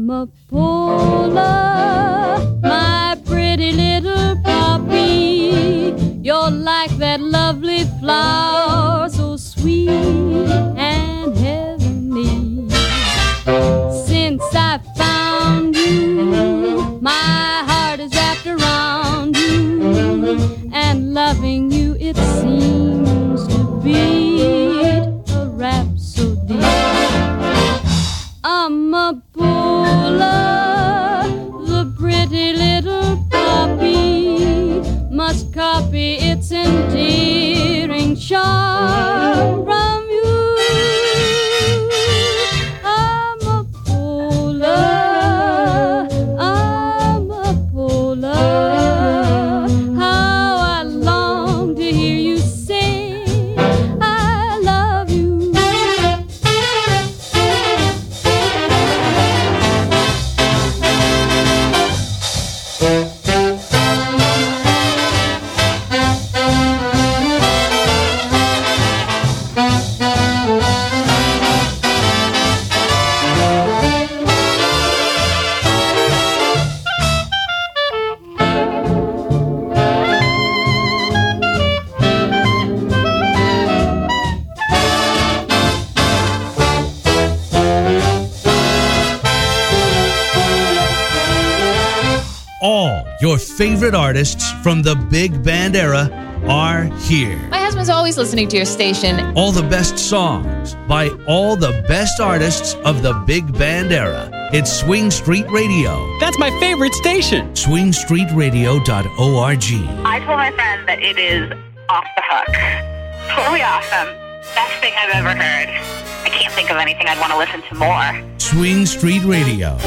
Amapola, my pretty little poppy. You're like that lovely flower, so sweet and heavenly. Since I found you, my heart is wrapped around you, and loving you it seems to beat a rhapsody. Amapola, the pretty little poppy, must copy its endearing charm from you. Amapola, Amapola, how I long to hear you say I love you. All your favorite artists from the big band era are here. My husband's always listening to your station. All the best songs by all the best artists of the big band era. It's Swing Street Radio. That's my favorite station. swingstreetradio.org. I told my friend that it is off the hook. Totally awesome. Best thing I've ever heard. I can't think of anything I'd want to listen to more. Swing Street Radio.